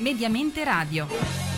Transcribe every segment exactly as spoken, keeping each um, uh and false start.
Mediamente Radio.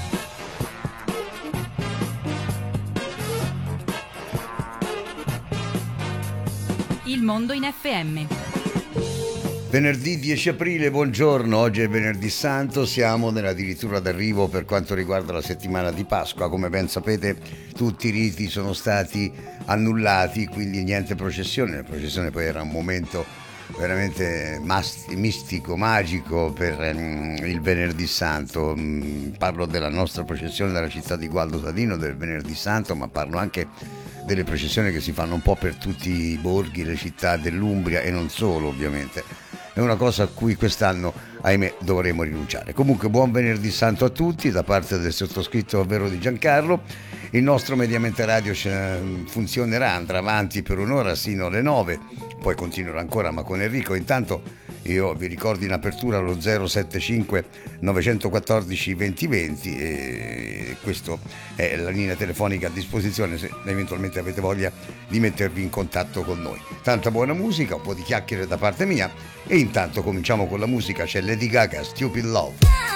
Il mondo in F M. Venerdì dieci aprile, buongiorno, oggi è venerdì santo, siamo nell'addirittura d'arrivo per quanto riguarda la settimana di Pasqua. Come ben sapete tutti i riti sono stati annullati, quindi niente processione. La processione poi era un momento veramente masti, mistico, magico per um, il venerdì santo. Um, parlo della nostra processione della città di Gualdo Sadino del venerdì santo, ma parlo anche delle processioni che si fanno un po' per tutti i borghi, le città dell'Umbria e non solo, ovviamente. È una cosa a cui quest'anno, ahimè, dovremo rinunciare. Comunque, buon venerdì santo a tutti da parte del sottoscritto, ovvero di Giancarlo. Il nostro Mediamente Radio funzionerà, andrà avanti per un'ora sino alle nove, poi continuerà ancora ma con Enrico. Intanto io vi ricordo in apertura lo zero sette cinque nove uno quattro due zero due zero e questa è la linea telefonica a disposizione se eventualmente avete voglia di mettervi in contatto con noi. Tanta buona musica, un po' di chiacchiere da parte mia e intanto cominciamo con la musica. C'è Lady Gaga, Stupid Love.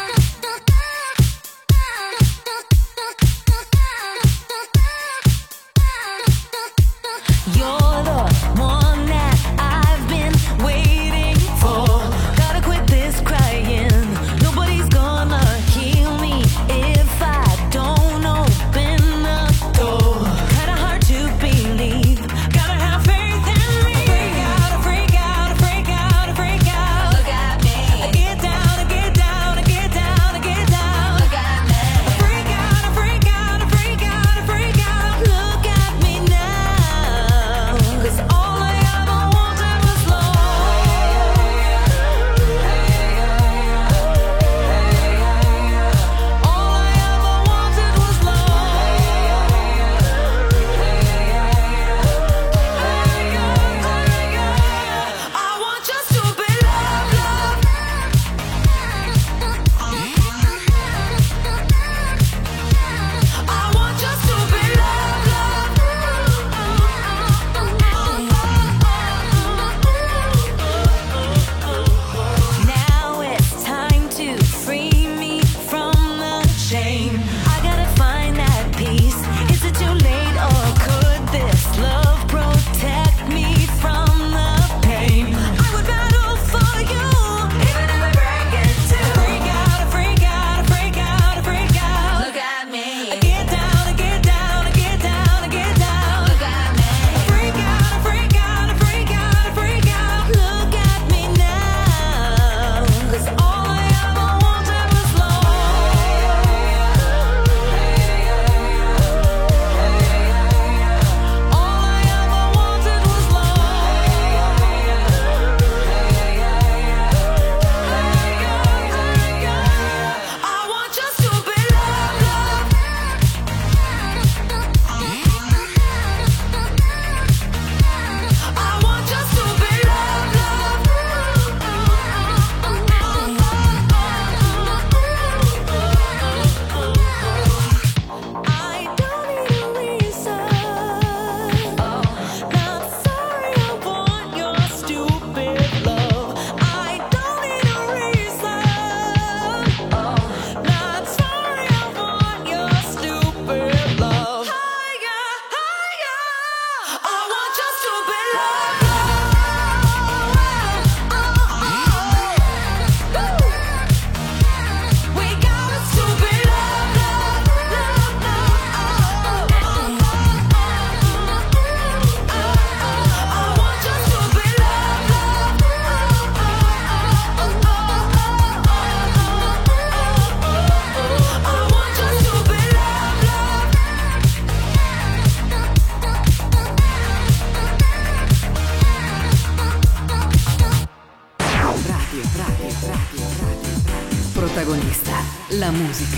Protagonista, la musica.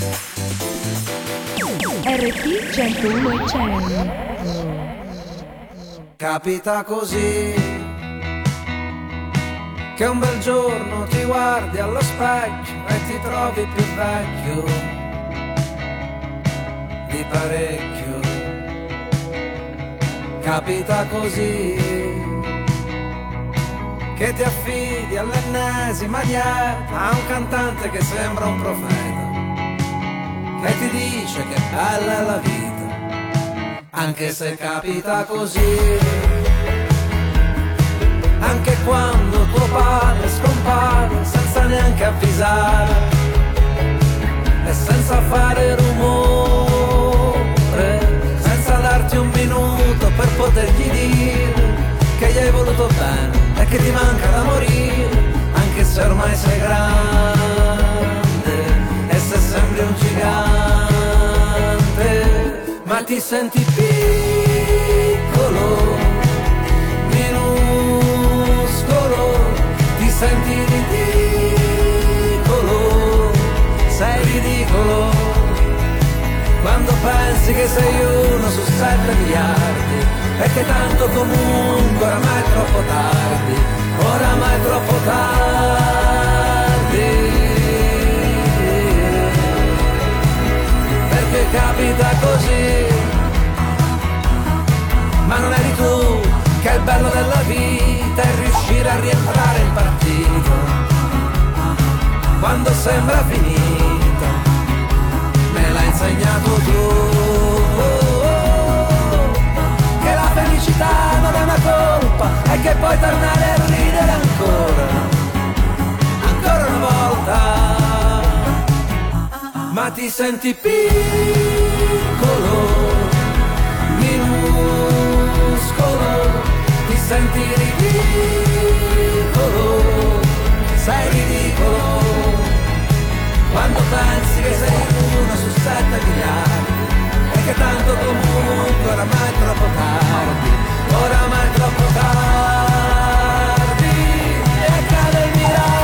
R T centouno e cento. Capita così che un bel giorno ti guardi allo specchio e ti trovi più vecchio di parecchio. Capita così che ti affidi all'ennesima dieta a un cantante che sembra un profeta, che ti dice che bella è la vita, anche se capita così, anche quando tuo padre scompare senza neanche avvisare e senza fare rumore, senza darti un minuto per potergli dire che gli hai voluto bene e che ti manca da morire, anche se ormai sei grande e se sembri un gigante, ma ti senti piccolo, minuscolo, ti senti ridicolo, sei ridicolo, quando pensi che sei uno su sette miliardi e che tanto comunque oramai è troppo tardi, oramai è troppo tardi, perché capita così, ma non eri tu che è il bello della vita è riuscire a rientrare in partito quando sembra finita, me l'hai insegnato tu. La felicità non è una colpa e che puoi tornare a ridere ancora, ancora una volta, ma ti senti piccolo, minuscolo, ti senti ridicolo, sei ridicolo, quando pensi che sei uno su sette miliardi e che tanto comunque oramai è troppo tardi, oramai è troppo tardi, e accade il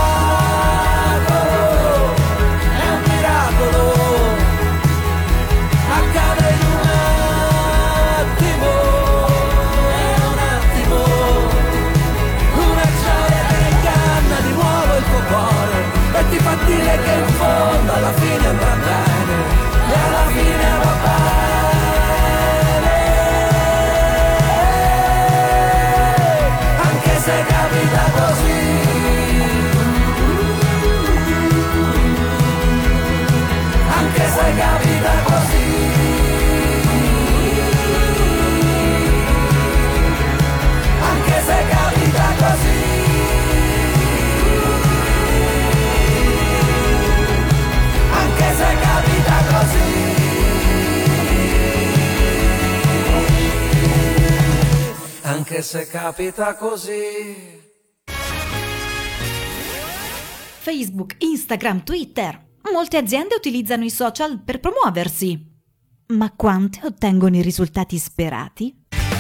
miracolo, è un miracolo, accade in un attimo, è un attimo, una gioia che inganna di nuovo il tuo cuore e ti fa dire che in fondo alla fine andrà bene, e alla fine va bene, anche se capita così, anche se capita così, anche se capita così, anche se capita così, anche se capita così. Facebook, Instagram, Twitter. Molte aziende utilizzano i social per promuoversi. Ma quante ottengono i risultati sperati?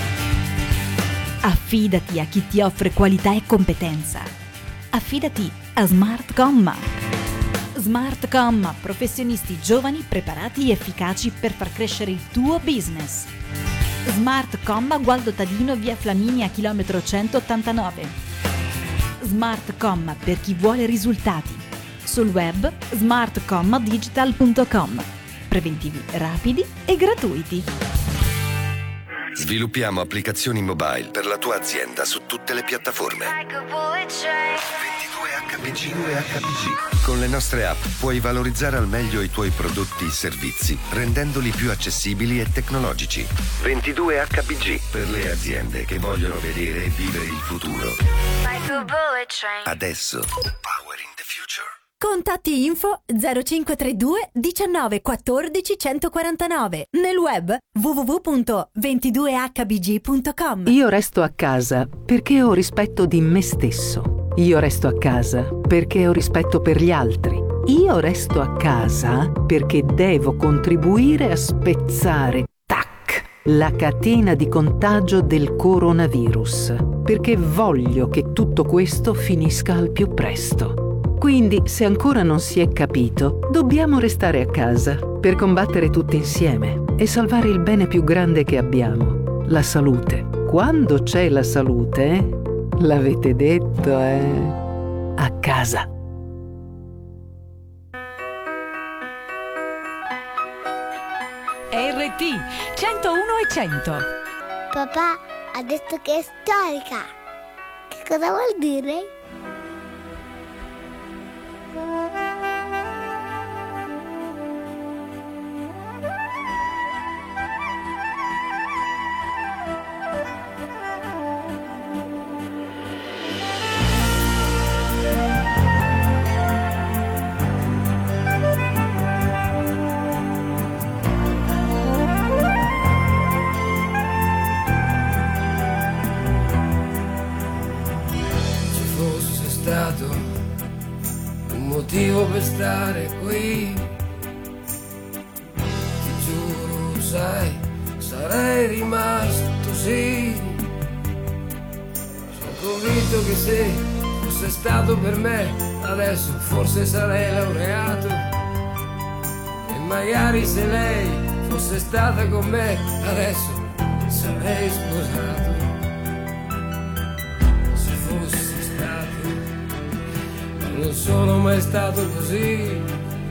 Affidati a chi ti offre qualità e competenza. Affidati a Smart Comma. Smart Comma, professionisti giovani, preparati e efficaci per far crescere il tuo business. Smart Comma, Gualdo Tadino, via Flaminia, chilometro centottantanove. Smart Comma per chi vuole risultati. Sul web smart comma digital punto com. Preventivi rapidi e gratuiti. Sviluppiamo applicazioni mobile per la tua azienda su tutte le piattaforme. ventidue H P G. Con le nostre app puoi valorizzare al meglio i tuoi prodotti e servizi, rendendoli più accessibili e tecnologici. ventidue H P G per le aziende che vogliono vedere e vivere il futuro. Adesso. Powering the future. Contatti info zero cinque tre due diciannove quattordici centoquarantanove. Nel web w w w punto ventidue h b g punto com. Io resto a casa perché ho rispetto di me stesso. Io resto a casa perché ho rispetto per gli altri. Io resto a casa perché devo contribuire a spezzare, tac, la catena di contagio del coronavirus. Perché voglio che tutto questo finisca al più presto. Quindi, se ancora non si è capito, dobbiamo restare a casa per combattere tutti insieme e salvare il bene più grande che abbiamo, la salute. Quando c'è la salute, l'avete detto, eh? A casa. R T centouno e cento. Papà ha detto che è storica. Che cosa vuol dire? Motivo per stare qui, ti giuro, sai, sarei rimasto, sì. Sono convinto che se fosse stato per me, adesso forse sarei laureato. E magari se lei fosse stata con me, adesso sarei sposato. Se fosse stato, non sono mai stato così.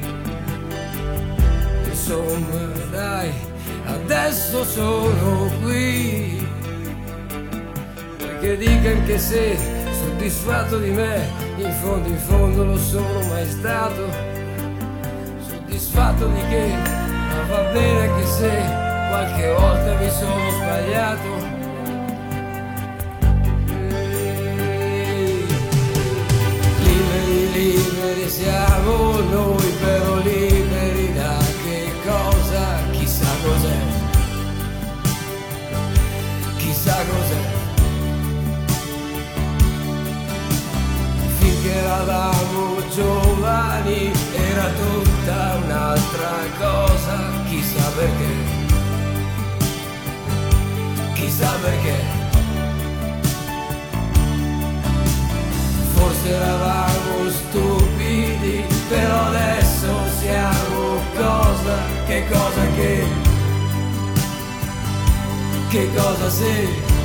Insomma, dai, adesso sono qui. Perché dica anche se soddisfatto di me, in fondo in fondo lo sono mai stato. Soddisfatto di che, ma va bene anche se qualche volta mi sono sbagliato. Liberi siamo noi, però liberi da che cosa? Chissà cos'è, chissà cos'è. Finché eravamo giovani era tutta un'altra cosa, chissà perché, chissà perché. Forse eravamo stupidi, però adesso siamo cosa? Che cosa che? Che cosa se?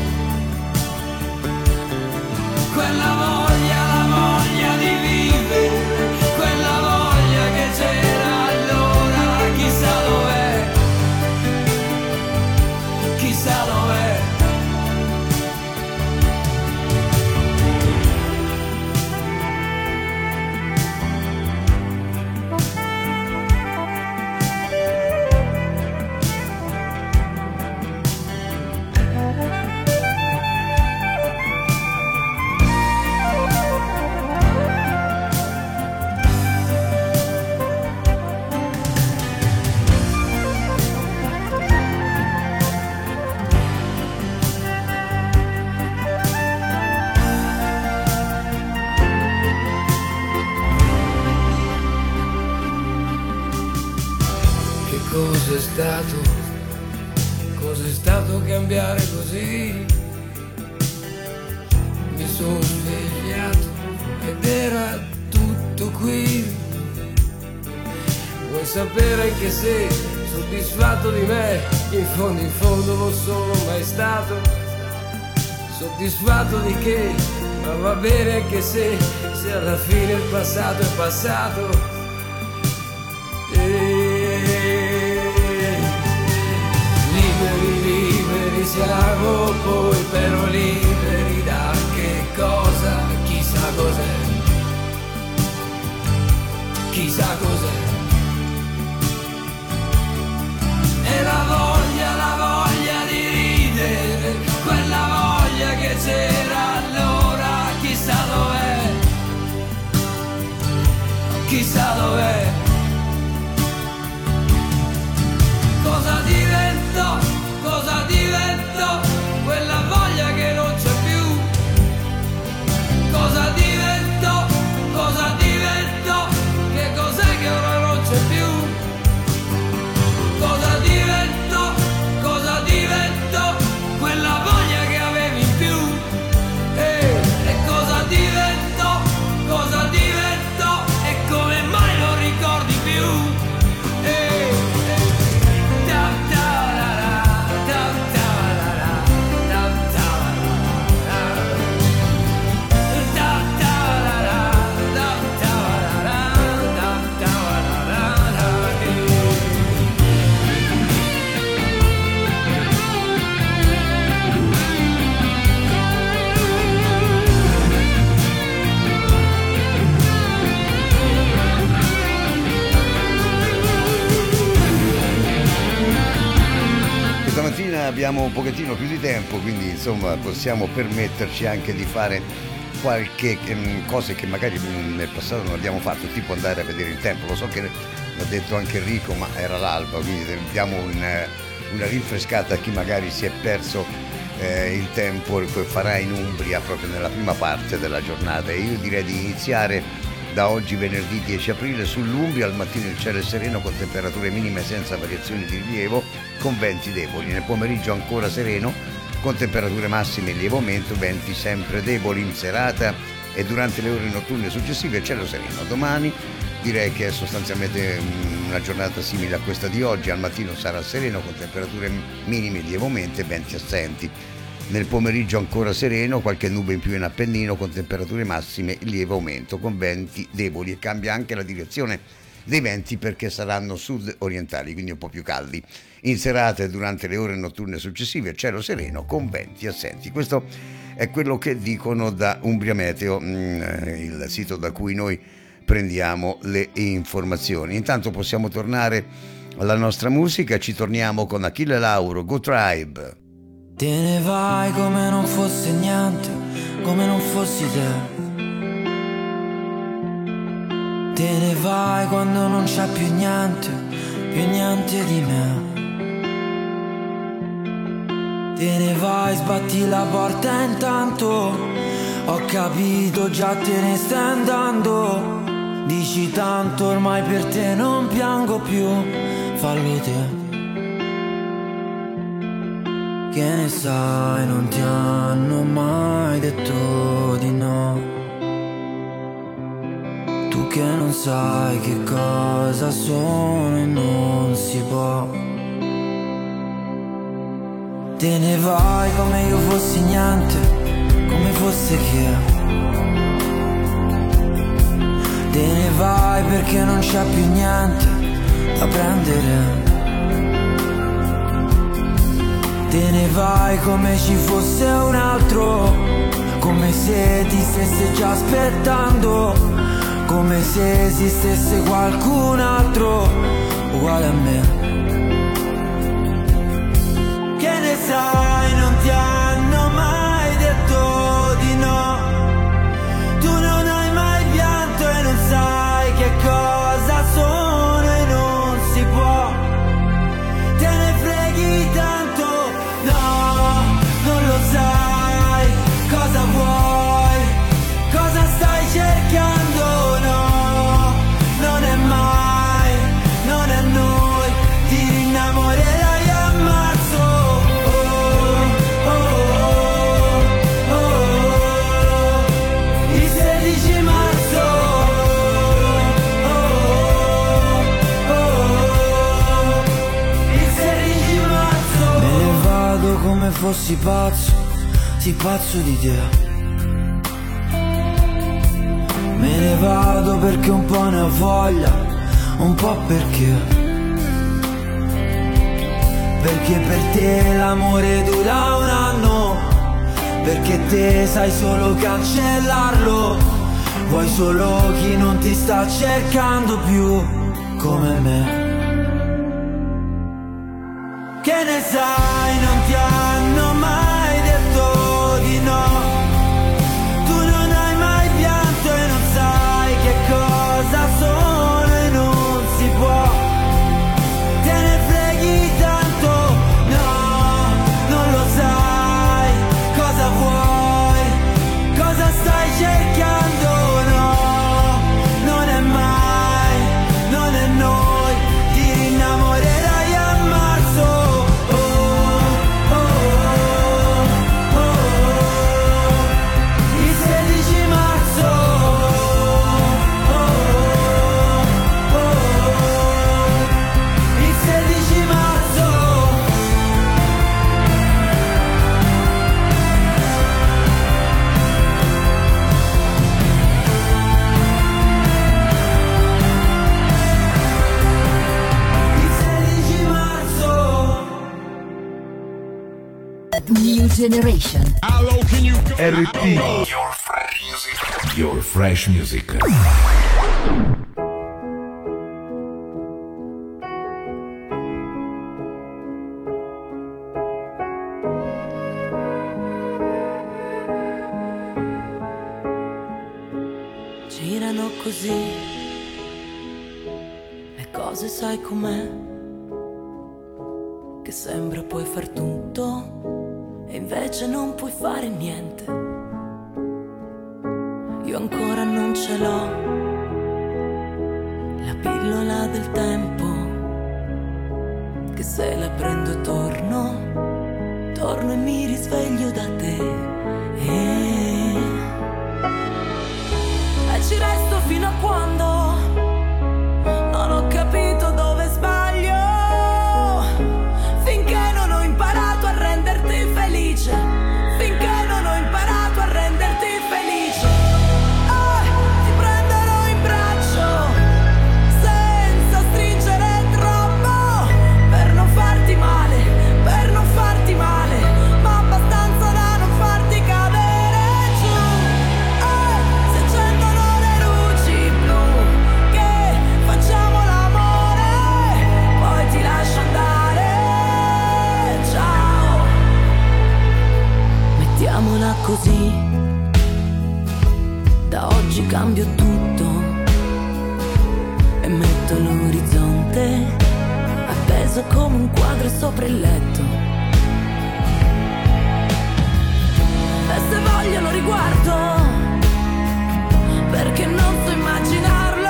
Quella voglia, la voglia di vivere, quella voglia che c'era allora, chissà dov'è, chissà dov'è. Cos'è stato, cos'è stato cambiare così? Mi sono svegliato ed era tutto qui. Vuoi sapere anche se soddisfatto di me, in fondo in fondo lo sono mai stato. Soddisfatto di che, ma va bene anche se, se alla fine il passato è passato. E liberi, liberi siamo poi, però liberi da che cosa? Chissà cos'è, chissà cos'è. E la voglia, la voglia di ridere, quella voglia che c'era allora, chissà dov'è, chissà dov'è. Cosa diventò, cosa diventò quella voglia che non c'è più? Cosa diventò, cosa diventò, che cos'è che ora non c'è più? Cosa diventò, cosa diventò quella voglia che avevi in più? abbiamo un pochettino più di tempo, quindi insomma possiamo permetterci anche di fare qualche ehm, cose che magari nel passato non abbiamo fatto, tipo andare a vedere il tempo. Lo so che l'ha detto anche Enrico, ma era l'alba, quindi diamo un, una rinfrescata a chi magari si è perso eh, il tempo che farà in Umbria proprio nella prima parte della giornata. E io direi di iniziare da oggi venerdì dieci aprile sull'Umbria. Al mattino il cielo è sereno con temperature minime senza variazioni di rilievo, con venti deboli. Nel pomeriggio ancora sereno con temperature massime in lieve aumento, venti sempre deboli. In serata e durante le ore notturne successive cielo sereno. Domani direi che è sostanzialmente una giornata simile a questa di oggi. Al mattino sarà sereno con temperature minime in lieve aumento e venti assenti. Nel pomeriggio ancora sereno, qualche nube in più in Appennino con temperature massime in lieve aumento, con venti deboli, e cambia anche la direzione dei venti perché saranno sud-orientali, quindi un po' più caldi. In serata e durante le ore notturne successive cielo sereno con venti assenti. Questo è quello che dicono da Umbria Meteo, il sito da cui noi prendiamo le informazioni. Intanto possiamo tornare alla nostra musica, ci torniamo con Achille Lauro, Go Tribe. Te ne vai come non fosse niente, come non fossi te. Te ne vai quando non c'è più niente, più niente di me. Te ne vai, sbatti la porta intanto, ho capito già te ne stai andando. Dici tanto ormai per te non piango più, fallo te. Che ne sai, non ti hanno mai detto di no. Tu che non sai che cosa sono e non si può. Te ne vai come io fossi niente, come fosse che. Te ne vai perché non c'è più niente da prendere. Te ne vai come ci fosse un altro, come se ti stesse già aspettando, come se esistesse qualcun altro uguale a me. Che ne sai, non ti hanno mai detto di no. Tu non hai mai pianto e non sai che cosa sono e non si può. Te ne freghi tanto. No, non lo sai, cosa vuoi, cosa stai cercando, no, non è mai, non è noi, ti innamorerai a marzo, oh, oh, oh, oh, oh, il sedici marzo, oh, oh, oh, il sedici marzo. Me ne vado come fossi pazzo, sì pazzo di te. Me ne vado perché un po' ne ho voglia, un po' perché. Perché per te l'amore dura un anno, perché te sai solo cancellarlo. Vuoi solo chi non ti sta cercando più come me. Che ne sai, non ti hanno mai detto di no. Tu non hai mai pianto e non sai che cosa sono e non si può. Te ne freghi tanto, no, non lo sai, cosa vuoi, cosa stai cercando, no, non è mai, non è noi, ti rinnamorerai a marzo. New Generation. How low can you go? R P. Your fresh music. Your fresh music. così, le cose sai com'è, che sembra puoi far tutto e invece non puoi fare niente. Io ancora non ce l'ho, la pillola del tempo, che se la prendo e torno, torno e mi risveglio da te. E, e ci resto fino a quando non ho capito dove sbaglio, finché non ho imparato a renderti felice, finché non ho imparato a renderti felice. Eh, ti prenderò in braccio senza stringere troppo, per non farti male, per non farti male, ma abbastanza da non farti cadere giù. Eh, si accendono le luci blu, che facciamo l'amore, poi ti lascio andare. Ciao, mettiamola così, da oggi cambio tutto e metto l'orizzonte appeso come un quadro sopra il letto. E se voglio lo riguardo, perché non so immaginarlo,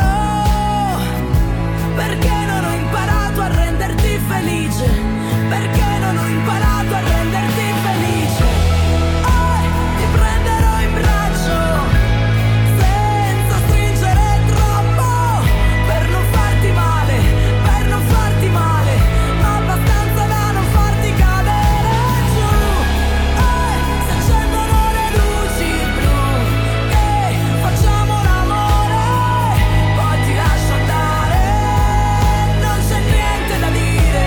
perché non ho imparato a renderti felice, perché non ho imparato a renderti felice. Oh, ti prenderò in braccio senza stringere troppo, per non farti male, per non farti male, ma abbastanza da non farti cadere giù. Eh, si accendono le luci blu, che facciamo l'amore, poi ti lascio andare. Non c'è niente da dire,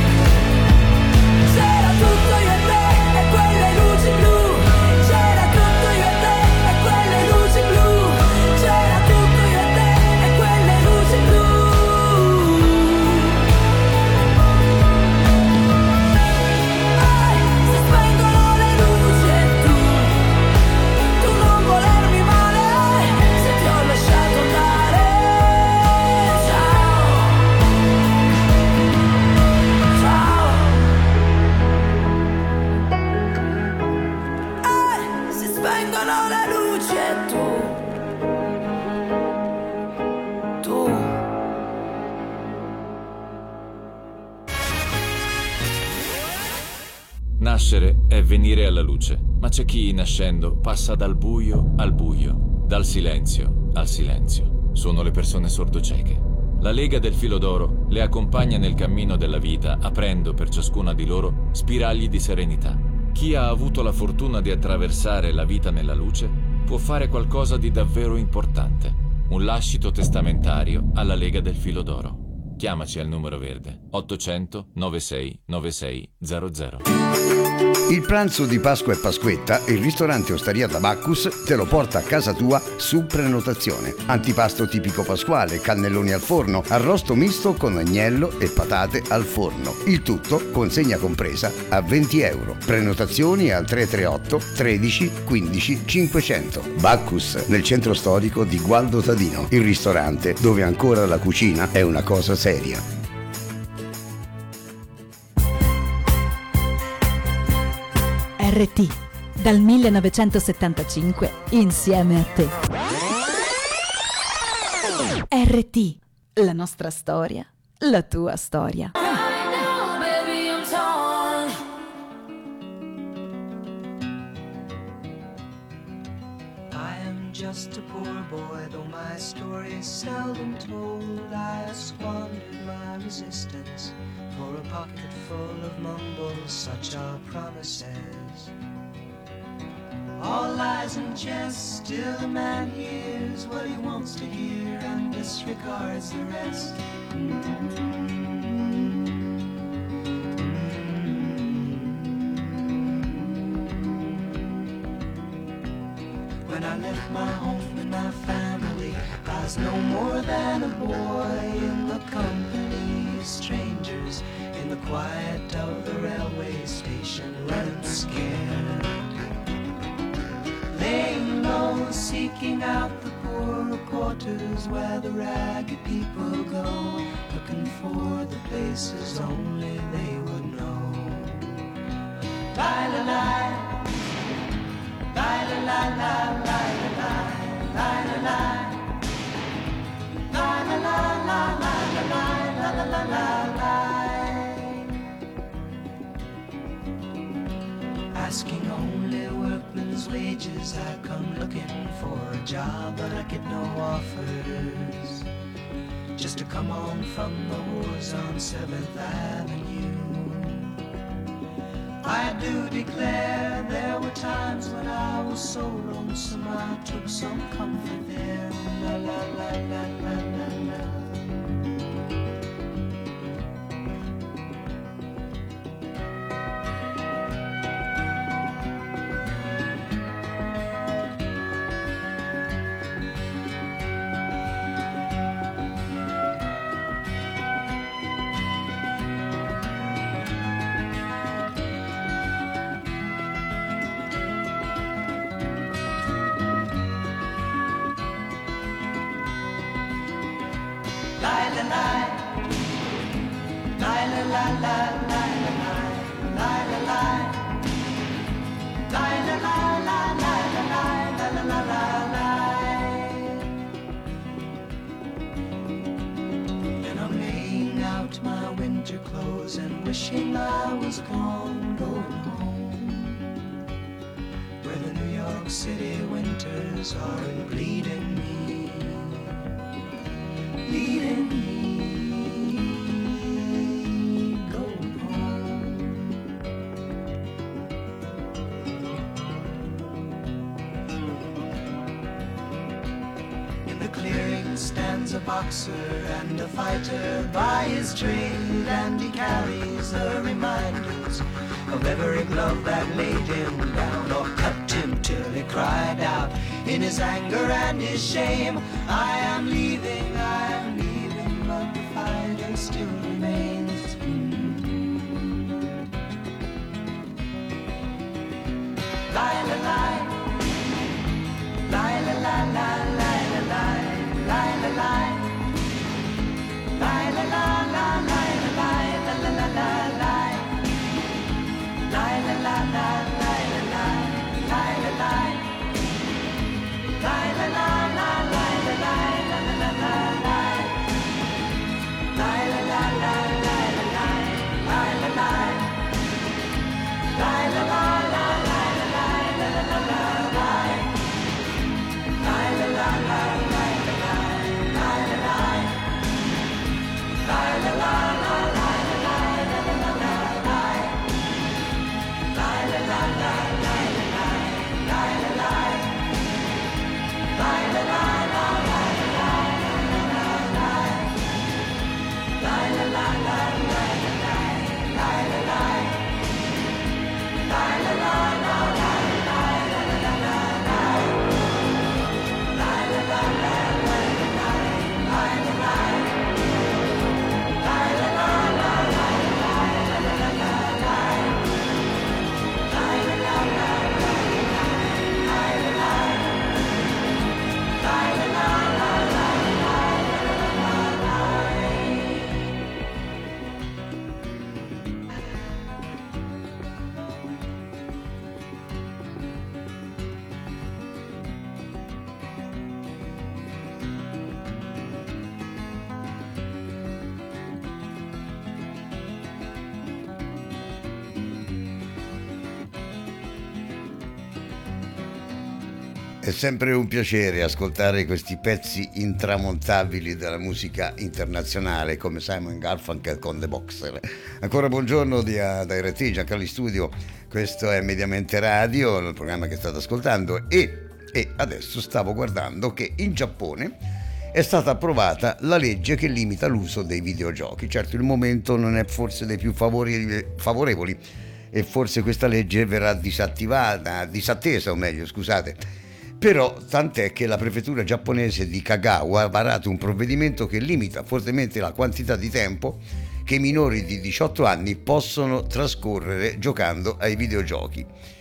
c'era tutto io e te e quelle luci blu, c'era tutto io e te e quelle luci blu, c'era tutto io e te e quelle luci blu. Ai, si spengono le luci e tu, tu non volermi male, se ti ho lasciato andare. Ciao, ciao. Eh, si spengono le luci e tu, tu. Nascere è venire alla luce, ma c'è chi nascendo passa dal buio al buio, dal silenzio al silenzio. Sono le persone sordocieche. La Lega del Filo d'Oro le accompagna nel cammino della vita, aprendo per ciascuna di loro spiragli di serenità. Chi ha avuto la fortuna di attraversare la vita nella luce può fare qualcosa di davvero importante. Un lascito testamentario alla Lega del Filo d'Oro. Chiamaci al numero verde ottocento novantasei novantasei zero zero. Il pranzo di Pasqua e Pasquetta, il ristorante Osteria Tabacus te lo porta a casa tua su prenotazione. Antipasto tipico pasquale, cannelloni al forno, arrosto misto con agnello e patate al forno. Il tutto, consegna compresa, a venti euro. Prenotazioni al tre tre otto tredici quindici cinquecento. Bacchus, nel centro storico di Gualdo Tadino, il ristorante dove ancora la cucina è una cosa seria. R T, dal millenovecentosettantacinque insieme a te. R T, la nostra storia, la tua storia. Just a poor boy, though my story is seldom told. I squandered my resistance for a pocket full of mumbles, such are promises. All lies and jest, still a man hears what he wants to hear and disregards the rest. When I left my home and my family, I was no more than a boy in the company of strangers, in the quiet of the railway station, running scared. Laying low, see seeking out the poorer quarters where the ragged people go, looking for the places only they would know. La la la, la la la la la la la la la. La la la la la la la la la la. Asking only workmen's wages, I come looking for a job, but I get no offers. Just to come home from the wars on seventh Avenue. I do declare there were times when I was so lonesome I took some comfort there. La la la la la la la. And wishing I was gone, going home, where the New York City winters are bleeding me, bleeding me, going home. In the clearing stands a boxer and a fighter by his trade, and he carries the reminders of every glove that laid him down or cut him till he cried out in his anger and his shame, I am leaving, I am leaving, but the fighter still remains. Mm-hmm. Lie, la, lie, lie, la, la, la, lie, la, lie, lie, la, lie. La la la la la la la la la la la. La la la la la la la la la la. La la la la la la la la la la la. La la la la la la la la la la. La la la la la la la la la la. La la la la la la la la la. La la la la la la la la la la la. La la la la la la la la la la. La la la la la la la la la la. La la la la la la la la la la. La la la la la la la la la. È sempre un piacere ascoltare questi pezzi intramontabili della musica internazionale come Simon Garfunkel con The Boxer. Ancora buongiorno da R T, Giancarlo Studio, questo è Mediamente Radio, il programma che state ascoltando e, e adesso stavo guardando che in Giappone è stata approvata la legge che limita l'uso dei videogiochi. Certo, il momento non è forse dei più favori, favorevoli e forse questa legge verrà disattivata, disattesa o meglio, scusate. Però tant'è che la prefettura giapponese di Kagawa ha varato un provvedimento che limita fortemente la quantità di tempo che i minori di diciotto anni possono trascorrere giocando ai videogiochi.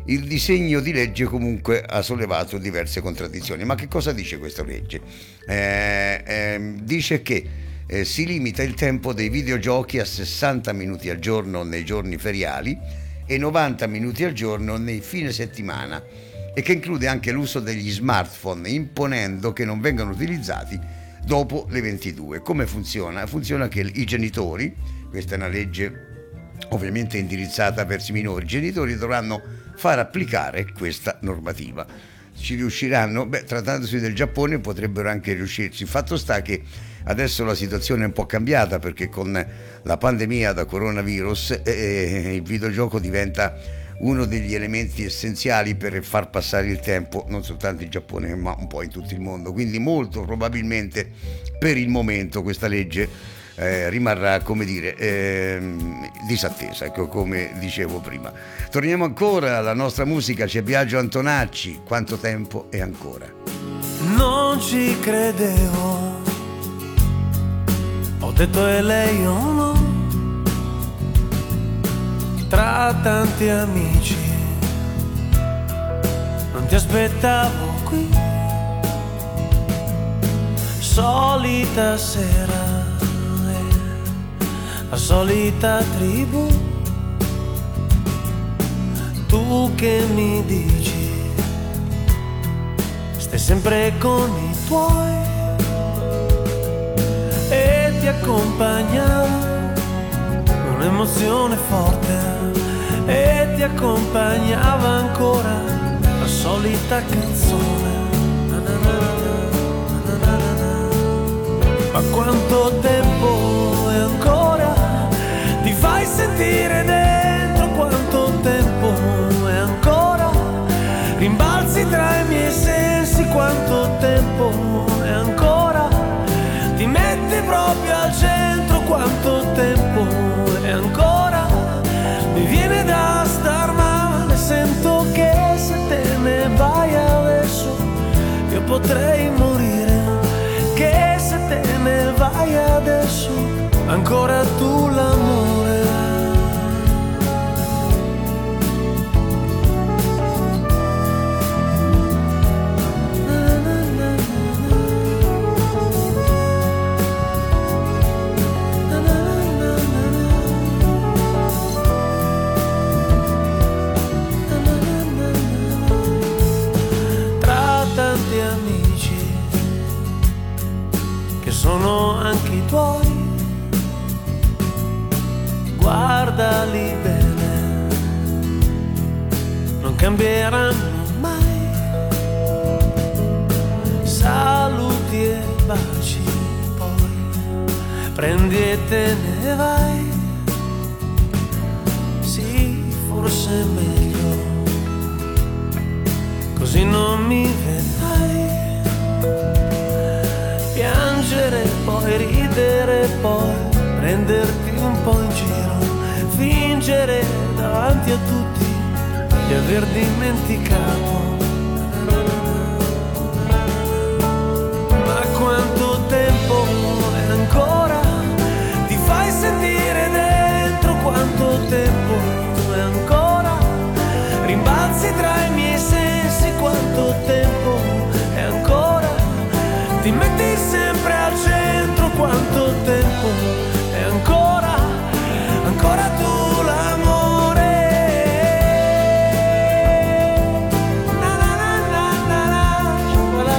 il disegno di legge comunque ha sollevato diverse contraddizioni. Ma che cosa dice questa legge? Eh, eh, dice che eh, si limita il tempo dei videogiochi a sessanta minuti al giorno nei giorni feriali e novanta minuti al giorno nei fine settimana, e che include anche l'uso degli smartphone, imponendo che non vengano utilizzati dopo le ventidue. Come funziona? Funziona che i genitori, questa è una legge ovviamente indirizzata verso i minori, i genitori dovranno far applicare questa normativa. Ci riusciranno? Beh, trattandosi del Giappone potrebbero anche riuscirci. Il fatto sta che adesso la situazione è un po' cambiata, perché con la pandemia da coronavirus eh, il videogioco diventa uno degli elementi essenziali per far passare il tempo, non soltanto in Giappone ma un po' in tutto il mondo. Quindi molto probabilmente per il momento questa legge Eh, rimarrà, come dire, eh, disattesa, ecco, come dicevo prima. Torniamo ancora alla nostra musica, c'è Biagio Antonacci, Quanto tempo è ancora. Non ci credevo, ho detto è lei o no, tra tanti amici, non ti aspettavo qui, solita sera, la solita tribù, tu che mi dici stai sempre con i tuoi e ti accompagnava un'emozione forte e ti accompagnava ancora la solita canzone. Ma quanto tempo è ancora? Ti fai sentire dentro, quanto tempo è ancora? Rimbalzi tra i miei sensi, quanto tempo è ancora? Ti metti proprio al centro, quanto tempo è ancora? Mi viene da star male, sento che se te ne vai adesso io potrei morire, che se te ne vai adesso ancora tu l'amore. Tra tanti amici che sono anche i tuoi, guardali bene, non cambieranno mai. Saluti e baci, poi prendi e te ne vai. Sì, forse è meglio, così non mi vedrai piangere, poi ridere, poi prenderti un po' in giro, fingere davanti a tutti di aver dimenticato. Ma quanto tempo è ancora? Ti fai sentire dentro, quanto tempo è ancora? Rimbalzi tra i miei sensi, quanto tempo è ancora? Ti metti sempre al centro, quanto tempo è ancora? Ancora tu l'amore. Na na na na na na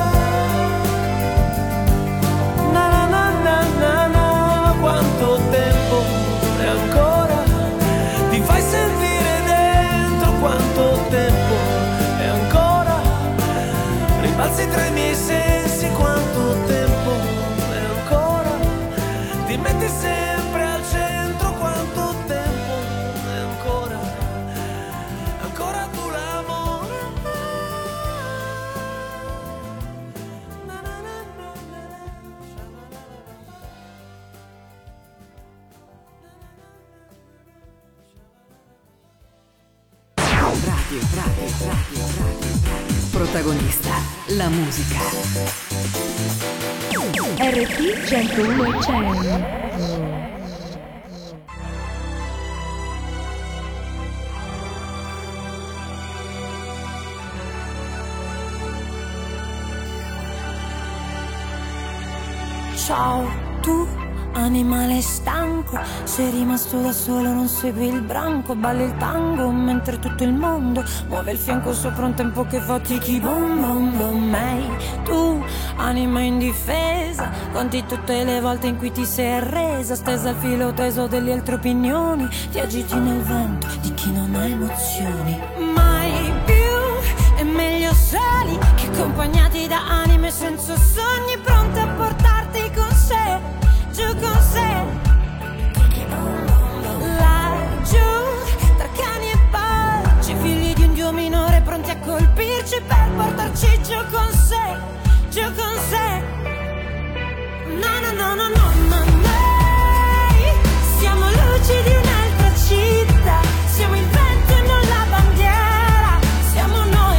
na na na na na. Quanto tempo è ancora? Ti fai sentire dentro, quanto tempo è ancora? Rimbalzi tra i miei sensi, quanto tempo è ancora? Ti metti sempre al centro, quanto tempo è ancora? Ancora tu l'amore. Radio, radio, radio, radio. Protagonista, la musica. R T centouno e cento. Ciao, tu animale stanco, sei rimasto da solo, non segui il branco, balli il tango mentre tutto il mondo muove il fianco sopra un tempo che fatichi. Bom bom bom, ehi, tu anima indifesa, conti tutte le volte in cui ti sei arresa, stesa al filo teso delle altre opinioni, ti agiti nel vento di chi non ha emozioni. Mai più è meglio soli che accompagnati da anime senza sogni, pronte a portarti con sé, giù con sé. Laggiù tra cani e porci, figli di un dio minore pronti a colpirci per portarci giù con sé, giù con sé. No no no no no no, noi siamo luci di un'altra città, siamo il vento e non la bandiera, siamo noi.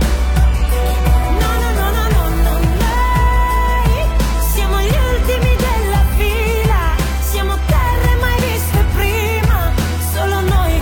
No no no no no no, noi siamo gli ultimi della fila, siamo terre mai viste prima, solo noi.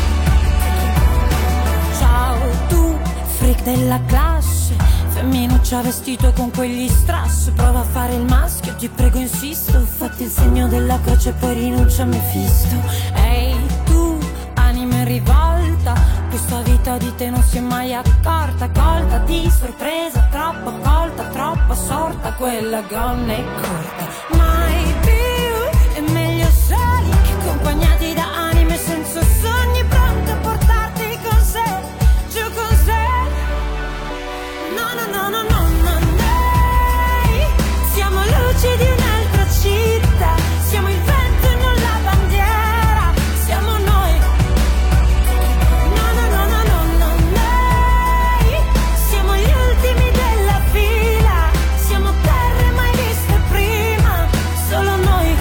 Ciao tu, freak della classe, femminuccia vestito con quegli strass, prova a fare il maschio, ti prego insisto, fatti il segno della croce e poi rinuncia a Mefisto. Ehi tu, anima in rivolta, questa vita di te non si è mai accorta, colta di sorpresa, troppo colta, troppo sorta, quella gonna è corta. Mai più è meglio soli che accompagnati da anime senza sogni, pronte a portarti con sé, giù con sé. No no no no no no, noi siamo luci di un'altra città, siamo il vento e non la bandiera, siamo noi. No no no no no no, noi siamo gli ultimi della fila, siamo terre mai viste prima, solo noi.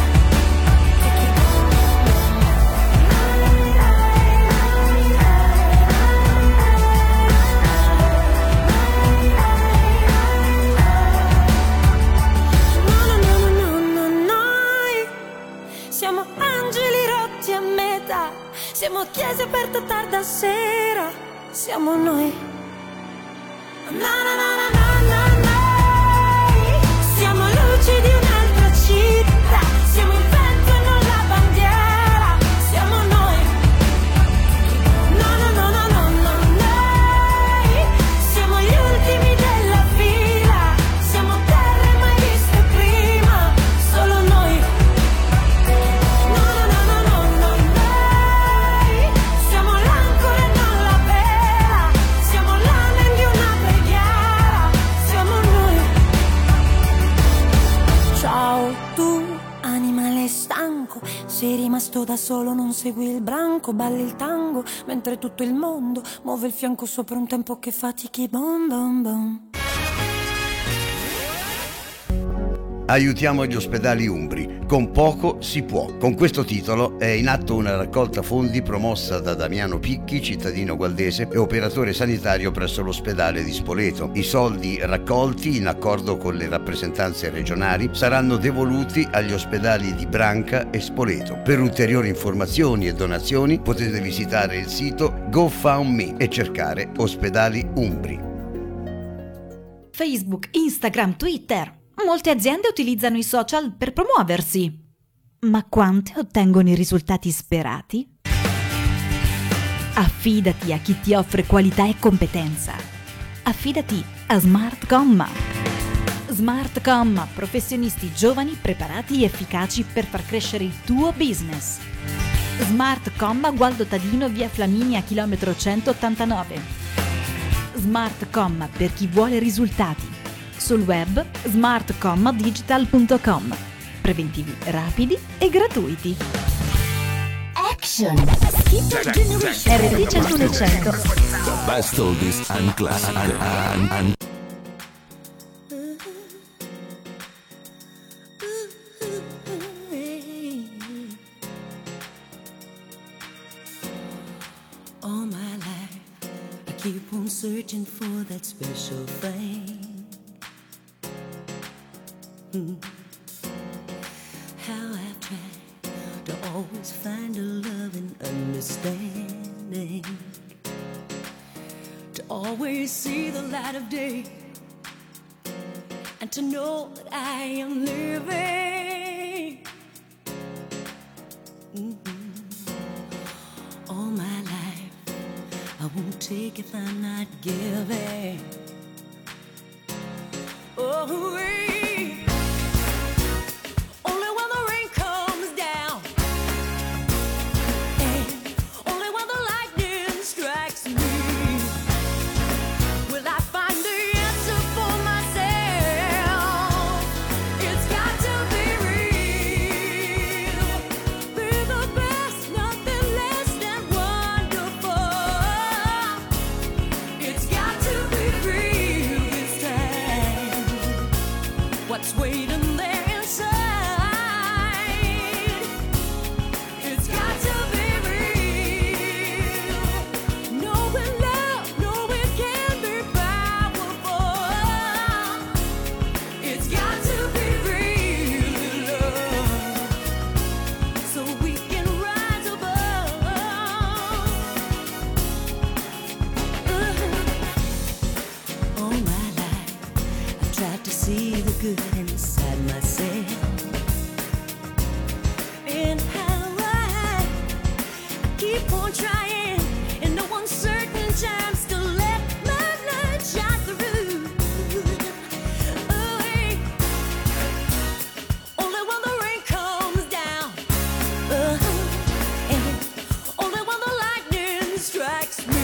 Siamo angeli rotti a metà, siamo chiese aperte tarda sera, siamo noi. No, no, no, no, no, no, noi siamo luci di un'altra città, siamo il vento e non la bandiera, siamo noi. No, no, no, no, no, no, noi siamo gli ultimi della fila, siamo terre mai viste prima, solo noi. Siamo l'ancora e non la vela, siamo l'amen di una preghiera, siamo noi. Ciao tu, animale stanco, sei rimasto da solo, non segui il branco, balli il tango mentre tutto il mondo muove il fianco sopra un tempo che fatichi. Bom bom bom. Aiutiamo gli ospedali umbri, con poco si può. Con questo titolo è in atto una raccolta fondi promossa da Damiano Picchi, cittadino gualdese e operatore sanitario presso l'ospedale di Spoleto. I soldi raccolti, in accordo con le rappresentanze regionali, saranno devoluti agli ospedali di Branca e Spoleto. Per ulteriori informazioni e donazioni potete visitare il sito GoFundMe e cercare Ospedali Umbri. Facebook, Instagram, Twitter. Molte aziende utilizzano i social per promuoversi. Ma quante ottengono i risultati sperati? Affidati a chi ti offre qualità e competenza. Affidati a Smart Comma. Smart Comma, professionisti giovani, preparati e efficaci per far crescere il tuo business. Smart Comma, Gualdo Tadino, via Flaminia, chilometro centottantanove. Smart Comma per chi vuole risultati. Sul web smart comma digital punto com. Preventivi rapidi e gratuiti. Action! R D centuno cento. The best oldies and classic. And, and, All my life I keep on searching for that special thing. Hmm. How I've tried to always find a love and understanding, to always see the light of day and and to know that I am living. Mm-hmm. All my life I won't take if I'm not giving. Oh, we, only when the rain comes down, and only when the lightning strikes me, will I find the answer for myself. It's got to be real, be the best, nothing less than wonderful. It's got to be real this time. What's waiting there inside? It's got to be real. Knowing love, know it can be powerful. It's got to be real, love, so we can rise above. Uh-huh. All my life I've tried to see the good inside myself, and how I keep on trying in the uncertain times to let my light shine through. Oh, hey. Only when the rain comes down, uh-huh, and only when the lightning strikes me,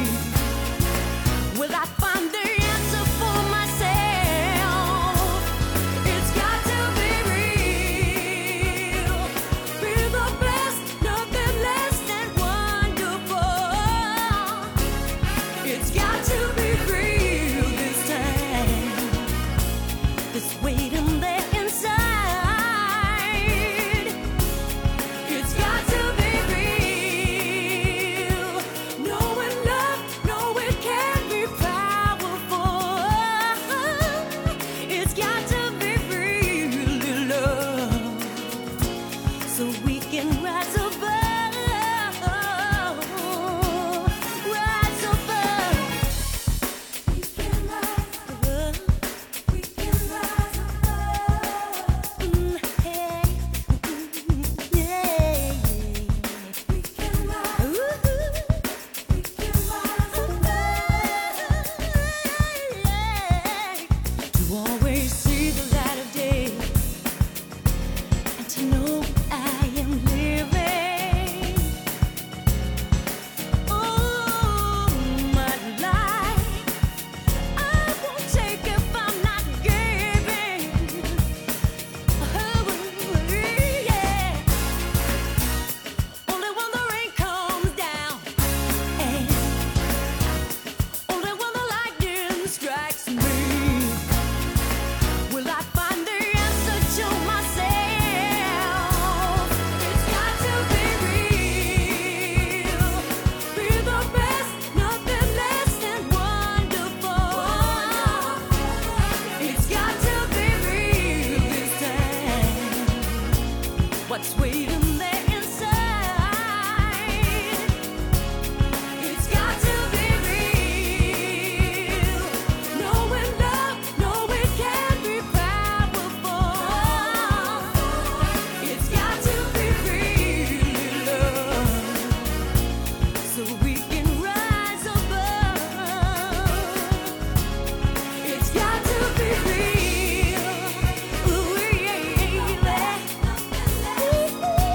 will I find the answer for myself. It's got to be real, be the best, nothing less than wonderful. It's got to be real this time. This waiting there inside. It's got to be real. Knowing love, know it can be powerful. It's got to be real, love, so we can rise above. Rise above. We can rise above. We can rise above. Mm, hey. Mm, yeah. We can rise. Ooh. We can rise above. To always see the light of day, and to know I am living. Oh, my life I won't take if I'm not giving. Oh, yeah. Only when the rain comes down, and only when the lightning strikes me, will I find the answer to myself. It's got to be real, be the best, nothing less than wonderful. It's got to be real this time. What's waiting there inside? It's got to be real. Knowing love, know it can be powerful. It's got to be real, love, so we can rise above. It's got to be real. Ooh, yeah, yeah. Ooh,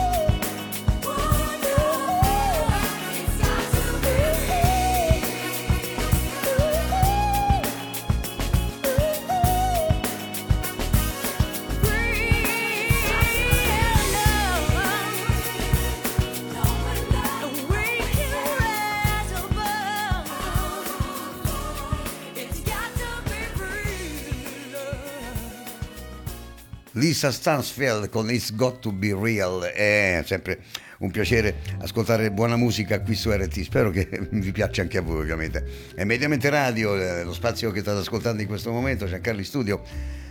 wonderful. It's got to be real. Lisa Stansfield con It's Got to Be Real. È sempre un piacere ascoltare buona musica qui su R T. Spero che vi piaccia anche a voi, ovviamente. È Mediamente Radio, lo spazio che state ascoltando in questo momento. Giancarlo in studio.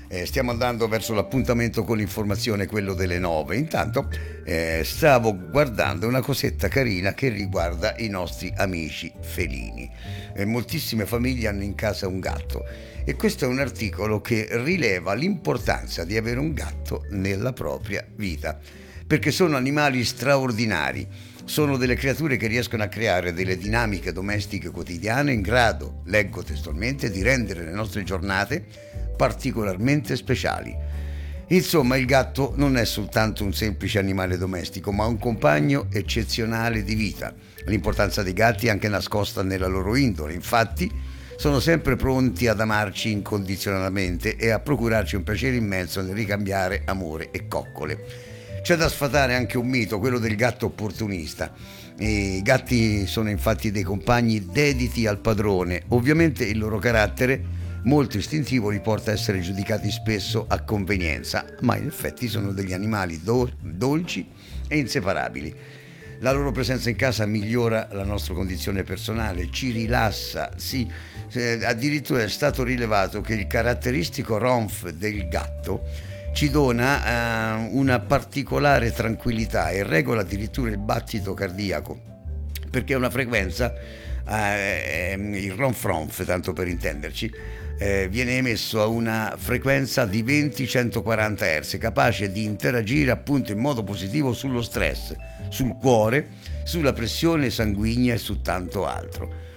Eh, stiamo andando verso l'appuntamento con l'informazione, quello delle nove. Intanto eh, stavo guardando una cosetta carina che riguarda i nostri amici felini. Eh, moltissime famiglie hanno in casa un gatto e questo è un articolo che rileva l'importanza di avere un gatto nella propria vita, perché sono animali straordinari. Sono delle creature che riescono a creare delle dinamiche domestiche quotidiane in grado, leggo testualmente, di rendere le nostre giornate particolarmente speciali. Insomma, il gatto non è soltanto un semplice animale domestico, ma un compagno eccezionale di vita. L'importanza dei gatti è anche nascosta nella loro indole. Infatti, sono sempre pronti ad amarci incondizionatamente e a procurarci un piacere immenso nel ricambiare amore e coccole. C'è da sfatare anche un mito, quello del gatto opportunista. I gatti sono infatti dei compagni dediti al padrone. Ovviamente il loro carattere molto istintivo li porta a essere giudicati spesso a convenienza, ma in effetti sono degli animali do- dolci e inseparabili. La loro presenza in casa migliora la nostra condizione personale, ci rilassa, sì, eh, addirittura è stato rilevato che il caratteristico ronf del gatto ci dona eh, una particolare tranquillità e regola addirittura il battito cardiaco, perché è una frequenza, eh, il ronf ronf, tanto per intenderci, eh, viene emesso a una frequenza di venti centoquaranta hertz, capace di interagire appunto in modo positivo sullo stress, sul cuore, sulla pressione sanguigna e su tanto altro.